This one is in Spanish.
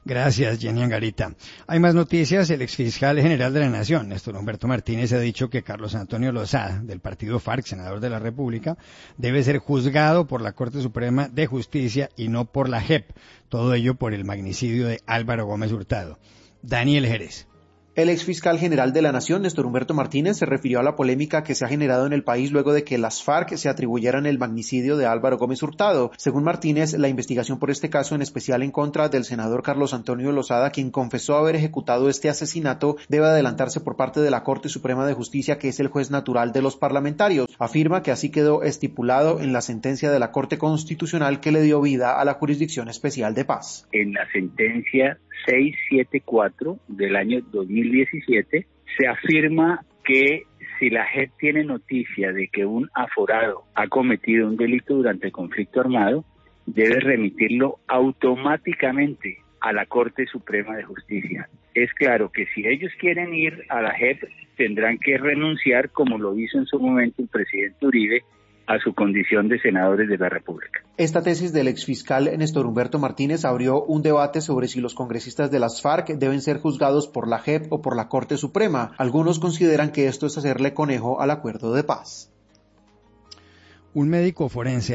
Gracias, Jenny Angarita. Hay más noticias. El exfiscal general de la Nación, Néstor Humberto Martínez, ha dicho que Carlos Antonio Lozada, del partido FARC, senador de la República, debe ser juzgado por la Corte Suprema de Justicia y no por la JEP. Todo ello por el magnicidio de Álvaro Gómez Hurtado. Daniel Jerez. El exfiscal general de la Nación, Néstor Humberto Martínez, se refirió a la polémica que se ha generado en el país luego de que las FARC se atribuyeran el magnicidio de Álvaro Gómez Hurtado. Según Martínez, la investigación por este caso, en especial en contra del senador Carlos Antonio Lozada, quien confesó haber ejecutado este asesinato, debe adelantarse por parte de la Corte Suprema de Justicia, que es el juez natural de los parlamentarios. Afirma que así quedó estipulado en la sentencia de la Corte Constitucional que le dio vida a la Jurisdicción Especial de Paz. En la sentencia 674 del año 2017 se afirma que si la JEP tiene noticia de que un aforado ha cometido un delito durante el conflicto armado, debe remitirlo automáticamente a la Corte Suprema de Justicia. Es claro que si ellos quieren ir a la JEP, tendrán que renunciar, como lo hizo en su momento el presidente Uribe, a su condición de senadores de la República. Esta tesis del exfiscal Néstor Humberto Martínez abrió un debate sobre si los congresistas de las FARC deben ser juzgados por la JEP o por la Corte Suprema. Algunos consideran que esto es hacerle conejo al acuerdo de paz. Un médico forense